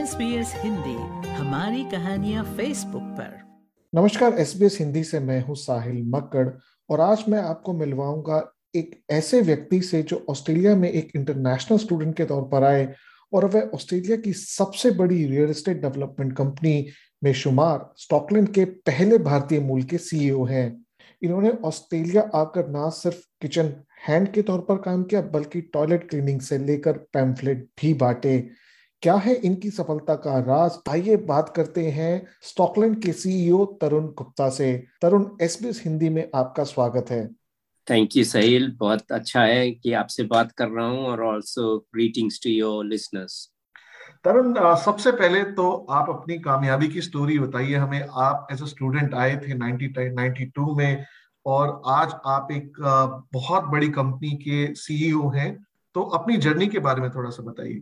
SBS Hindi, हमारी कहानियां Facebook पर। नमस्कार, SBS हिंदी से मैं हूं साहिल मक्कड़ और आज मैं आपको मिलवाऊंगा एक ऐसे व्यक्ति से जो ऑस्ट्रेलिया में एक इंटरनेशनल स्टूडेंट के तौर पर आए और वह ऑस्ट्रेलिया की सबसे बड़ी रियल एस्टेट डेवलपमेंट कंपनी में शुमार स्टॉकलैंड के पहले भारतीय मूल के सीईओ हैं। इन्होंने ऑस्ट्रेलिया आकर ना सिर्फ किचन हैंड के तौर पर काम किया बल्कि टॉयलेट क्लीनिंग से लेकर पैम्फलेट भी बांटे। क्या है इनकी सफलता का राज? आइए बात करते हैं स्टॉकलैंड के सीईओ तरुण गुप्ता से। तरुण, SBS हिंदी में आपका स्वागत है। थैंक यू साहिल, बहुत अच्छा है कि आपसे बात कर रहा हूं और also greetings to your listeners. Tarun, सबसे पहले तो आप अपनी कामयाबी की स्टोरी बताइए हमें। आप एज अ स्टूडेंट आए थे 92 में और आज आप एक बहुत बड़ी कंपनी के सीईओ हैं, तो अपनी जर्नी के बारे में थोड़ा सा बताइए।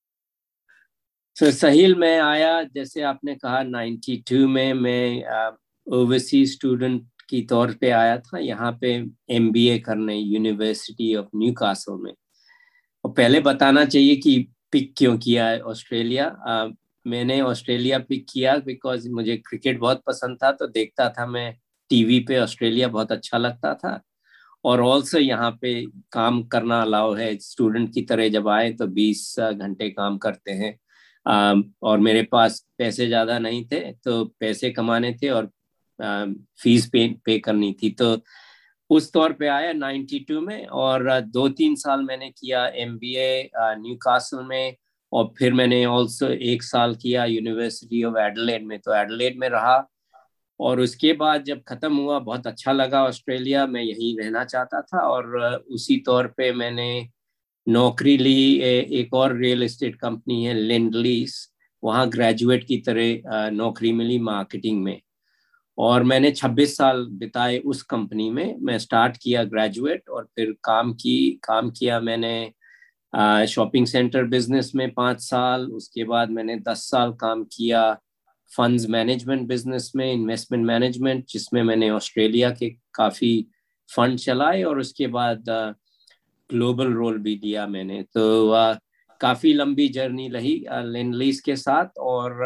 साहिल, मैं आया जैसे आपने कहा 92 में। मैं ओवरसीज स्टूडेंट की तौर पे आया था यहाँ पे MBA करने यूनिवर्सिटी ऑफ न्यूकासल में। और पहले बताना चाहिए कि पिक क्यों किया है ऑस्ट्रेलिया। मैंने ऑस्ट्रेलिया पिक किया बिकॉज मुझे क्रिकेट बहुत पसंद था, तो देखता था मैं टीवी पे, ऑस्ट्रेलिया बहुत अच्छा लगता था। और ऑल्सो यहाँ पे काम करना अलाउ है, स्टूडेंट की तरह जब आए तो 20 घंटे काम करते हैं। और मेरे पास पैसे ज़्यादा नहीं थे, तो पैसे कमाने थे और फीस पे करनी थी। तो उस तौर पे आया 92 में और 2-3 साल मैंने किया MBA न्यूकासल में। और फिर मैंने ऑल्सो 1 साल किया यूनिवर्सिटी ऑफ एडिलेड में, तो एडिलेड में रहा। और उसके बाद जब खत्म हुआ, बहुत अच्छा लगा ऑस्ट्रेलिया, मैं यहीं रहना चाहता था। और उसी तौर पे मैंने नौकरी ली। एक और रियल एस्टेट कंपनी है लेंडलीज, वहाँ ग्रेजुएट की तरह नौकरी मिली मार्केटिंग में। और मैंने 26 साल बिताए उस कंपनी में। मैं स्टार्ट किया ग्रेजुएट और फिर काम किया मैंने शॉपिंग सेंटर बिजनेस में 5 साल। उसके बाद मैंने 10 साल काम किया फंड्स मैनेजमेंट बिजनेस में, इन्वेस्टमेंट मैनेजमेंट, जिसमें मैंने ऑस्ट्रेलिया के काफ़ी फंड चलाए। और उसके बाद ग्लोबल रोल भी लिया मैंने। तो काफ़ी लंबी जर्नी रही लेंडलीज के साथ। और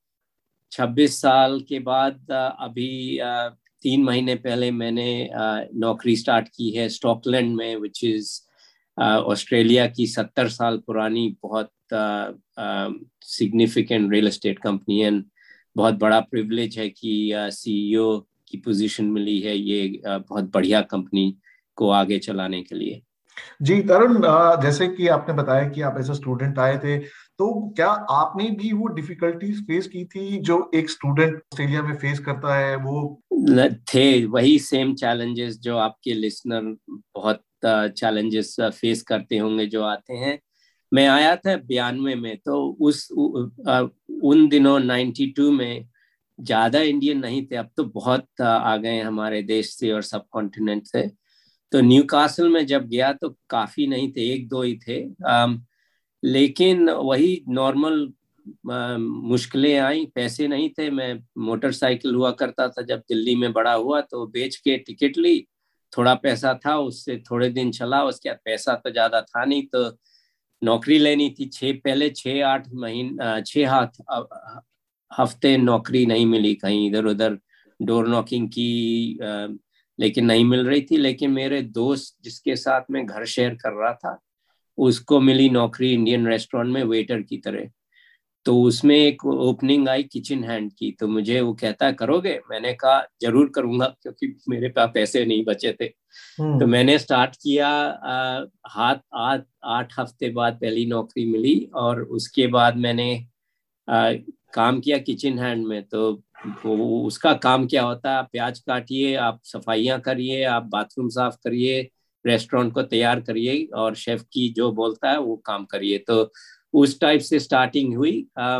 26 साल के बाद अभी 3 महीने पहले मैंने नौकरी स्टार्ट की है स्टॉकलैंड में, विच इज़ ऑस्ट्रेलिया की 70 साल पुरानी बहुत सिग्निफिकेंट रियल एस्टेट कंपनी है। बहुत बड़ा प्रिविलेज है कि CEO की पोजीशन मिली है ये बहुत बढ़िया कंपनी को आगे चलाने के लिए। जी तरुण, जैसे कि आपने बताया कि आप एज अ स्टूडेंट आए थे, तो क्या आपने भी वो डिफिकल्टीज फेस की थी जो एक स्टूडेंट ऑस्ट्रेलिया में फेस करता है? वो थे वही सेम चैलेंजेस जो आपके लिसनर बहुत चैलेंजेस फेस करते होंगे जो आते हैं। मैं आया था 92 में, तो उन दिनों 92 में ज्यादा इंडियन नहीं थे। अब तो बहुत आ गए हमारे देश से और सब कॉन्टिनेंट से। तो न्यूकासल में जब गया तो काफी नहीं थे, 1-2 ही थे। लेकिन वही नॉर्मल मुश्किलें आई। पैसे नहीं थे, मैं मोटरसाइकिल हुआ करता था जब दिल्ली में बड़ा हुआ, तो बेच के टिकट ली। थोड़ा पैसा था, उससे थोड़े दिन चला। उसके बाद पैसा तो ज्यादा था नहीं, तो नौकरी लेनी थी। पहले 6-8 महीने 6 हफ्ते नौकरी नहीं मिली, कहीं इधर उधर डोर नॉकिंग की, लेकिन नहीं मिल रही थी। लेकिन मेरे दोस्त जिसके साथ मैं घर शेयर कर रहा था, उसको मिली नौकरी इंडियन रेस्टोरेंट में वेटर की तरह। तो उसमें एक ओपनिंग आई किचन हैंड की, तो मुझे वो कहता है करोगे? मैंने कहा जरूर करूंगा, क्योंकि मेरे पास पैसे नहीं बचे थे। तो मैंने स्टार्ट किया। हाथ 8 हफ्ते बाद पहली नौकरी मिली। और उसके बाद मैंने काम किया किचन हैंड में। तो वो उसका काम क्या होता है, आप प्याज काटिए, आप सफाइयाँ करिए, आप बाथरूम साफ करिए, रेस्टोरेंट को तैयार करिए, और शेफ की जो बोलता है वो काम करिए। तो उस टाइप से स्टार्टिंग हुई।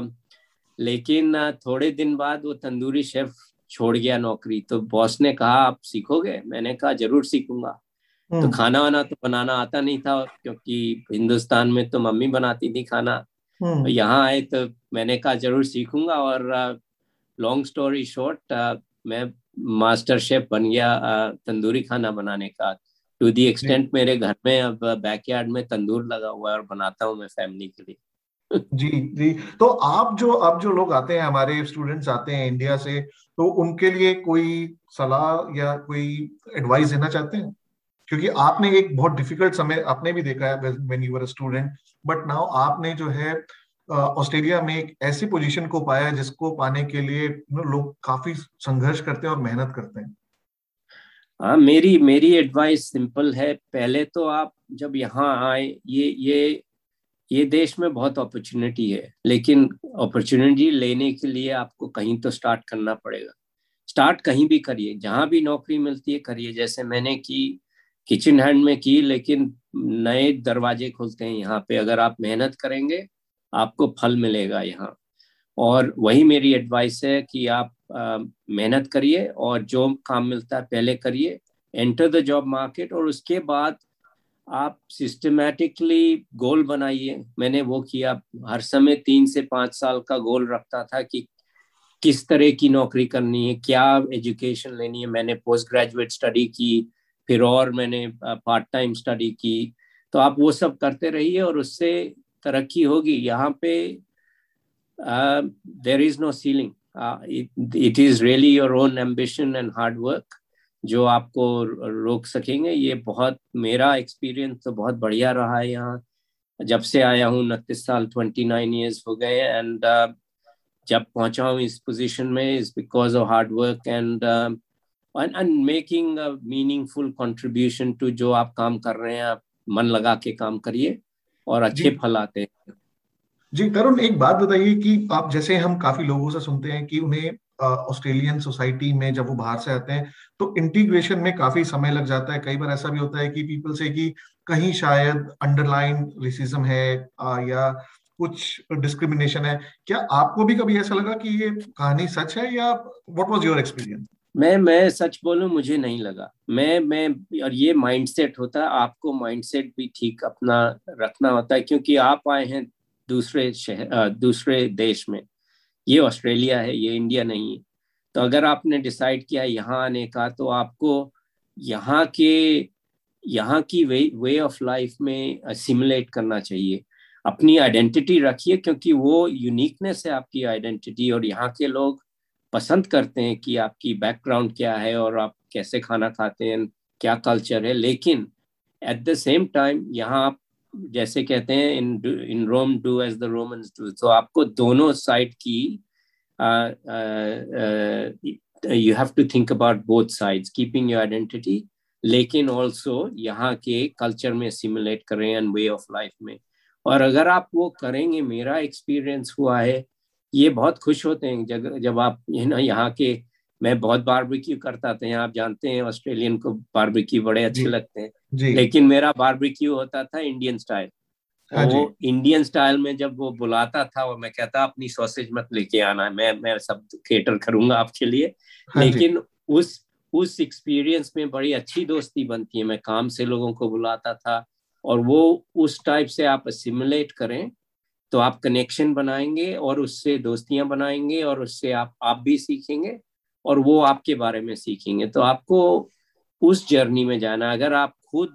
लेकिन थोड़े दिन बाद वो तंदूरी शेफ छोड़ गया नौकरी। तो बॉस ने कहा आप सीखोगे? मैंने कहा जरूर सीखूंगा। तो खाना वाना तो बनाना आता नहीं था, क्योंकि हिंदुस्तान में तो मम्मी बनाती थी खाना। तो यहाँ आए तो मैंने कहा जरूर सीखूंगा। और लॉन्ग स्टोरी शॉर्ट, मैं मास्टर शेफ बन गया तंदूरी खाना बनाने का। टू दी एक्सटेंट मेरे घर में अब बैकयार्ड में तंदूर लगा हुआ है और बनाता हूँ मैं फैमिली के लिए। जी जी। तो आप जो, अब जो लोग आते हैं, हमारे स्टूडेंट्स आते हैं इंडिया से, तो उनके लिए कोई सलाह या कोई एडवाइस देना चाहते हैं? क्योंकि आपने एक बहुत डिफिकल्ट समय आपने भी देखा है when you were a student, but now आपने जो है ऑस्ट्रेलिया में एक ऐसी पोजीशन को पाया जिसको पाने के लिए लोग काफी संघर्ष करते हैं और मेहनत करते हैं। हाँ, मेरी मेरी एडवाइस सिंपल है। पहले तो आप जब यहाँ आए, ये देश में बहुत अपॉर्चुनिटी है, लेकिन अपॉर्चुनिटी लेने के लिए आपको कहीं तो स्टार्ट करना पड़ेगा। स्टार्ट कहीं भी करिए, जहां भी नौकरी मिलती है करिए, जैसे मैंने की, किचन हैंड में की, लेकिन नए दरवाजे खुलते हैं यहाँ पे। अगर आप मेहनत करेंगे आपको फल मिलेगा यहाँ। और वही मेरी एडवाइस है कि आप मेहनत करिए और जो काम मिलता है पहले करिए, एंटर द जॉब मार्केट, और उसके बाद आप सिस्टमैटिकली गोल बनाइए। मैंने वो किया, हर समय 3 से 5 साल का गोल रखता था कि किस तरह की नौकरी करनी है, क्या एजुकेशन लेनी है। मैंने पोस्ट ग्रेजुएट स्टडी की, फिर और मैंने पार्ट टाइम स्टडी की। तो आप वो सब करते रहिए और उससे तरक्की होगी। यहाँ पे there is no ceiling, it is really your own ambition and hard work जो आपको रोक सकेंगे। ये बहुत, मेरा एक्सपीरियंस तो बहुत बढ़िया रहा है यहाँ। जब से आया हूँ 29 साल, 29 ईयर्स हो गए, एंड जब पहुंचा हूँ इस पोजीशन में is because of hard work and making a meaningful contribution to जो आप काम कर रहे हैं। आप मन लगा के काम करिए और जी अच्छे फल आते हैं। जी। तरुण, एक बात बताइए कि आप, जैसे हम काफी लोगों से सुनते हैं कि उन्हें ऑस्ट्रेलियन सोसाइटी में जब वो बाहर से आते हैं तो इंटीग्रेशन में काफी समय लग जाता है। कई बार ऐसा भी होता है कि पीपल से कि कहीं शायद अंडरलाइन रेसिज्म है या कुछ डिस्क्रिमिनेशन है। क्या आपको भी कभी ऐसा लगा कि ये कहानी सच है, या व्हाट वाज योर एक्सपीरियंस? मैं सच बोलूं, मुझे नहीं लगा। मैं और ये माइंडसेट होता है, आपको माइंडसेट भी ठीक अपना रखना होता है, क्योंकि आप आए हैं दूसरे शहर, दूसरे देश में। ये ऑस्ट्रेलिया है, ये इंडिया नहीं है। तो अगर आपने डिसाइड किया यहाँ आने का, तो आपको यहाँ के यहाँ की वे ऑफ लाइफ में असिमुलेट करना चाहिए। अपनी आइडेंटिटी रखिए, क्योंकि वो यूनिकनेस है आपकी आइडेंटिटी, और यहाँ के लोग पसंद करते हैं कि आपकी बैकग्राउंड क्या है और आप कैसे खाना खाते हैं, क्या कल्चर है। लेकिन एट द सेम टाइम यहाँ आप, जैसे कहते हैं, in Rome do as the Romans do. तो आपको दोनों साइड की, you have to think about both sides, keeping your identity, लेकिन ऑल्सो यहाँ के कल्चर में सिमुलेट करें एंड वे ऑफ लाइफ में। और अगर आप वो करेंगे, मेरा एक्सपीरियंस हुआ है, ये बहुत खुश होते हैं जब आप यहाँ के, मैं बहुत बारबेक्यू करता था यहाँ, आप जानते हैं ऑस्ट्रेलियन को बारबेक्यू बड़े जी अच्छे लगते हैं। जी। लेकिन मेरा बारबेक्यू होता था इंडियन स्टाइल। हाँ जी। वो इंडियन स्टाइल में जब वो बुलाता था, वो मैं कहता अपनी सॉसेज मत लेके आना, मैं सब केटर करूंगा आपके लिए। हाँ जी। लेकिन उस एक्सपीरियंस में बड़ी अच्छी दोस्ती बनती है। मैं काम से लोगों को बुलाता था, और वो उस टाइप से आप असिमुलेट करें तो आप कनेक्शन बनाएंगे और उससे दोस्तियां बनाएंगे, और उससे आप भी सीखेंगे और वो आपके बारे में सीखेंगे। तो आपको उस जर्नी में जाना। अगर आप खुद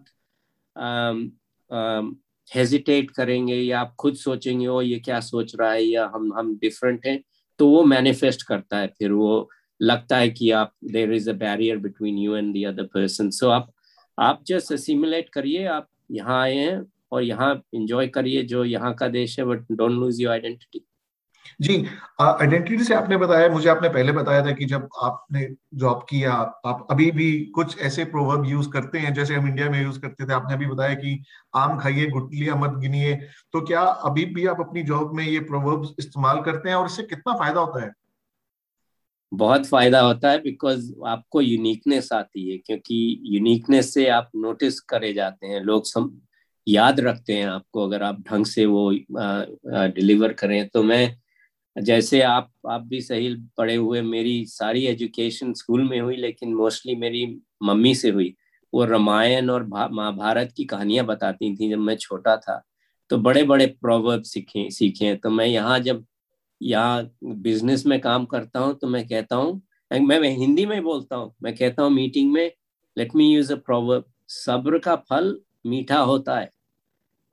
हेजिटेट करेंगे या आप खुद सोचेंगे ओ ये क्या सोच रहा है, या हम डिफरेंट हैं, तो वो मैनिफेस्ट करता है। फिर वो लगता है कि आप, there is a barrier between you and the other person. So आप जस्ट असिमुलेट करिए। आप यहाँ आए हैं और यहाँ एंजॉय करिए जो यहाँ का देश है, but don't lose your identity. जी। आइडेंटिटी से आपने बताया, मुझे आपने पहले बताया था कि जब आपने जॉब किया, आप अभी भी कुछ ऐसे प्रोवर्ब यूज करते हैं जैसे हम इंडिया में यूज करते थे। आपने अभी बताया कि आम खाइए गुठलियां मत गिनिए। तो क्या अभी भी आप अपनी जॉब में ये प्रोवर्ब्स इस्तेमाल करते हैं, और इससे कितना फायदा होता है? बहुत फायदा होता है, बिकॉज आपको यूनिकनेस आती है, क्योंकि यूनिकनेस से आप नोटिस करे जाते हैं, लोग याद रखते हैं आपको, अगर आप ढंग से वो डिलीवर करें। तो मैं, जैसे आप भी सही पढ़े हुए, मेरी सारी एजुकेशन स्कूल में हुई, लेकिन मोस्टली मेरी मम्मी से हुई। वो रामायण और महाभारत की कहानियां बताती थी जब मैं छोटा था। तो बड़े बड़े प्रोवर्ब सीखे। तो मैं यहाँ बिजनेस में काम करता हूँ, तो मैं कहता हूँ, मैं हिंदी में बोलता हूँ, मैं कहता हूँ मीटिंग में, let me use a proverb, सब्र का फल मीठा होता है।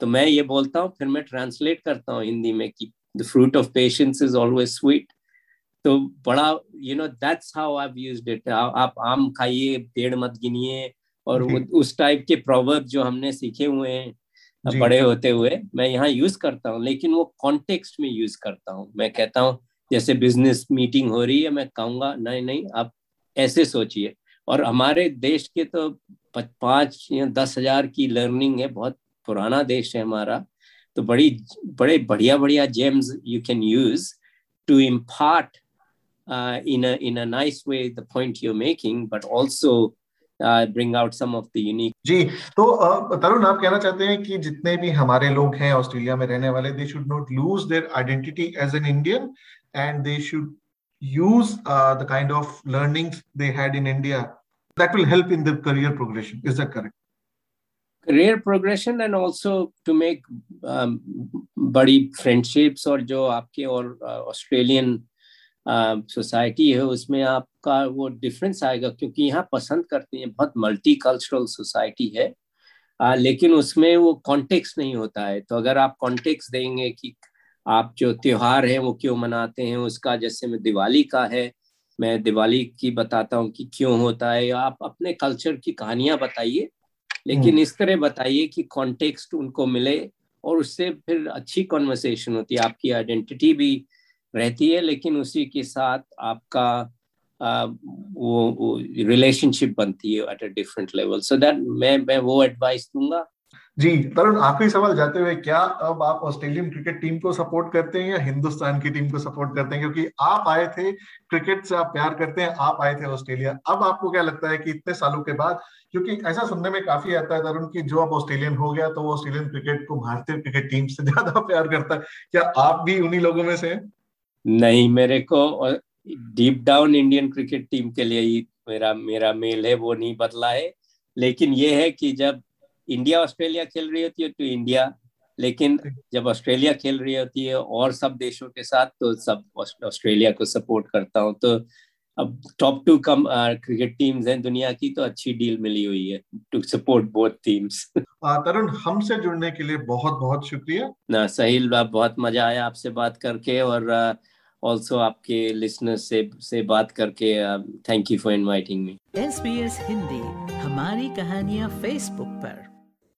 तो मैं ये बोलता हूँ, फिर मैं ट्रांसलेट करता हूँ हिंदी में कि the fruit of patience is always sweet. तो बड़ा that's how I have used it. आप आम खाइए, पेड़ मत गिनिए, और उस टाइप के प्रोवर्ब जो हमने सीखे हुए हैं बड़े होते हुए, मैं यहाँ यूज करता हूँ, लेकिन वो कॉन्टेक्स्ट में यूज करता हूँ। मैं कहता हूँ जैसे बिजनेस मीटिंग हो रही है, मैं कहूँगा नहीं आप ऐसे सोचिए। और हमारे देश के तो 5 या 10 हजार की लर्निंग है, बहुत पुराना देश है हमारा, तो बड़े बढ़िया gems you can use to impart in a nice way the point you're making, but also bring out some of the unique. जी, तो तरुण, आप कहना चाहते हैं कि जितने भी हमारे लोग हैं ऑस्ट्रेलिया में रहने वाले, they should not lose their identity as an Indian and they should use the kind of learnings they had in India that will help in the career progression. Is that correct? Career progression and also to make बड़ी friendships, और जो आपके और Australian society है उसमें आपका वो difference आएगा, क्योंकि यहाँ पसंद करते हैं, बहुत मल्टी कल्चरल सोसाइटी है, लेकिन उसमें वो कॉन्टेक्स्ट नहीं होता है। तो अगर आप कॉन्टेक्स्ट देंगे कि आप जो त्योहार है वो क्यों मनाते हैं, उसका जैसे में दिवाली का है, मैं दिवाली की बताता हूँ कि क्यों होता है, या आप अपने कल्चर की कहानियां बताइए, लेकिन इस तरह बताइए कि कॉन्टेक्स्ट उनको मिले, और उससे फिर अच्छी कॉन्वर्सेशन होती है, आपकी आइडेंटिटी भी रहती है, लेकिन उसी के साथ आपका वो रिलेशनशिप बनती है at a different level. So that मैं वो एडवाइस दूंगा। जी तरुण, आखिरी सवाल जाते हुए, क्या अब आप ऑस्ट्रेलियन क्रिकेट टीम को सपोर्ट करते हैं या हिंदुस्तान की टीम को सपोर्ट करते हैं? क्योंकि आप आए थे, क्रिकेट से आप प्यार करते हैं, आप आए थे ऑस्ट्रेलिया, अब आपको क्या लगता है कि इतने सालों के बाद, क्योंकि ऐसा सुनने में काफी आता है तरुण कि जो अब ऑस्ट्रेलियन हो गया तो वो ऑस्ट्रेलियन क्रिकेट को भारतीय क्रिकेट टीम से ज्यादा प्यार करता है, क्या आप भी उन्हीं लोगों में से हैं? नहीं, मेरे को deep down Indian cricket team के लिए ही मेरा मेल है, वो नहीं बदला है। लेकिन ये है कि जब इंडिया ऑस्ट्रेलिया खेल रही होती है तो इंडिया, लेकिन जब ऑस्ट्रेलिया खेल रही होती है और सब देशों के साथ, तो सब ऑस्ट्रेलिया को सपोर्ट करता हूँ। तो अब टॉप 2 क्रिकेट टीम्स हैं दुनिया की, तो अच्छी डील मिली हुई है to support both teams. Tarun, हमसे जुड़ने के लिए बहुत बहुत शुक्रिया। ना साहिल, बहुत मजा आया आपसे बात करके, और ऑल्सो आपके लिसनर्स से बात करके। Thank you for inviting me. SBS Hindi, हमारी कहानियां फेसबुक पर।